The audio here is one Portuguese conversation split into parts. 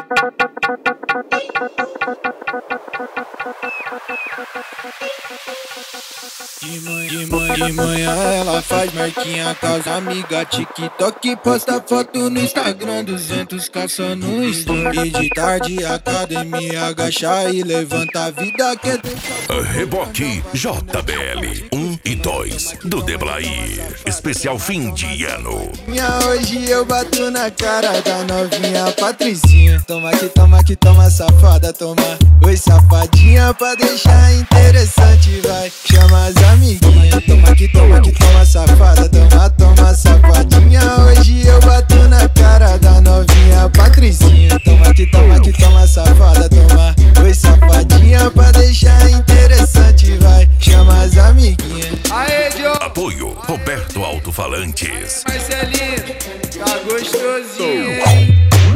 De manhã ela faz marquinha com as amigas, TikTok, posta foto no Instagram, 200 caça no story. E de tarde academia, agacha e levanta a vida que deixa. Reboque JBL 1 e 2 do Deblair, especial fim de ano. Hoje eu bato na cara da novinha Patricinha. Toma que toma safada, toma. Oi safadinha pra deixar interessante, vai. Chama as amiguinhas. Toma que toma safada, toma safadinha. Hoje eu bato na cara da novinha Patricinha. Toma que toma safada, toma. Oi safadinha pra deixar interessante, vai. Chama as amiguinhas. Aê, Diogo! Apoio Roberto Alto-Falantes. Marcelinho, tá gostosinho, hein?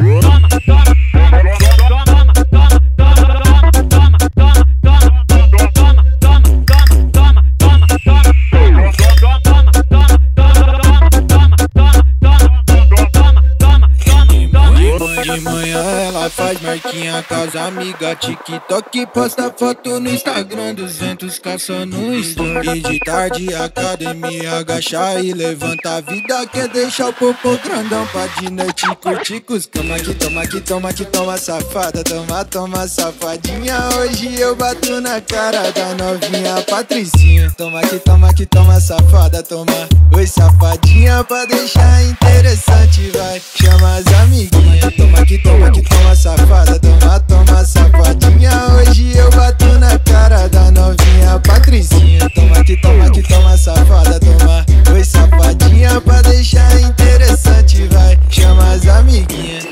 De manhã ela faz marquinha com as amigas, TikTok, posta foto no Instagram, 200 caça no story. E de tarde academia, agacha e levanta a vida que deixa o popô grandão pra de noite curtir com os cama. Que toma safada, toma safadinha. Hoje eu bato na cara da novinha Patricinha. Toma que toma safada, toma. Oi safadinha pra deixar interessante, vai. Chama as amiguinhas. Toma que toma safada, toma safadinha. Hoje eu bato na cara da novinha Patricinha. Toma que toma safada, toma. Oi safadinha pra deixar interessante, vai. Chama as amiguinhas.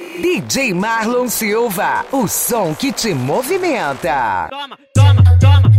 DJ Marlon Silva, o som que te movimenta. Toma.